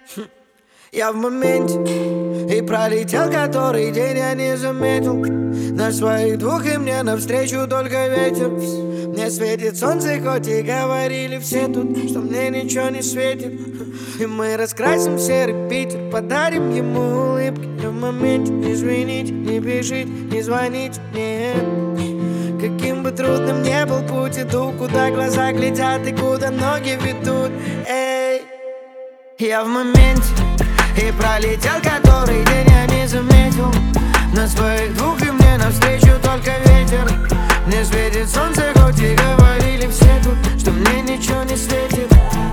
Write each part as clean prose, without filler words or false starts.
Я в моменте, и пролетел который день, я не заметил. На своих двух и мне навстречу только ветер. Мне светит солнце, хоть и говорили все тут, что мне ничего не светит. И мы раскрасим серый Питер, подарим ему улыбки. Я в моменте, извините, не бежите, не звоните мне. Каким бы трудным ни был путь, иду, куда глаза глядят и куда ноги ведут. Эй, я в моменте, и пролетел который день, я не заметил. На своих двух и мне навстречу только ветер. Мне светит солнце, хоть и говорили все тут, что мне ничего не светит.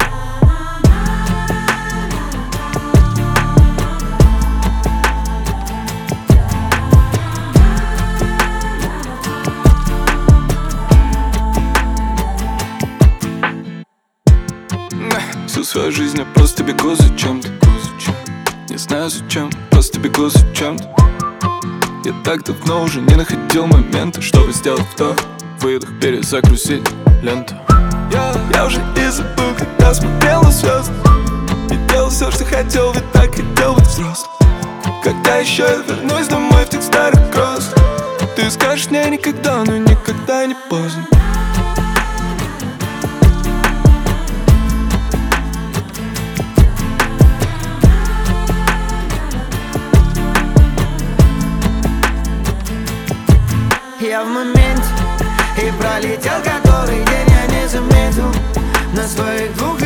Всю свою жизнь я просто бегу за чем-то. Не знаю зачем, просто бегу за чем-то. Я так давно уже не находил момента, чтобы сделать вдох, выдох, перезагрузить ленту. Я уже и забыл, когда смотрел на звезды, и делал все, что хотел, ведь так хотел быть взрослым. Когда еще я вернусь домой в тех старых кроссах, ты скажешь мне никогда, но никогда не поздно. Я в моменте, и пролетел который день, я не заметил. На своих двух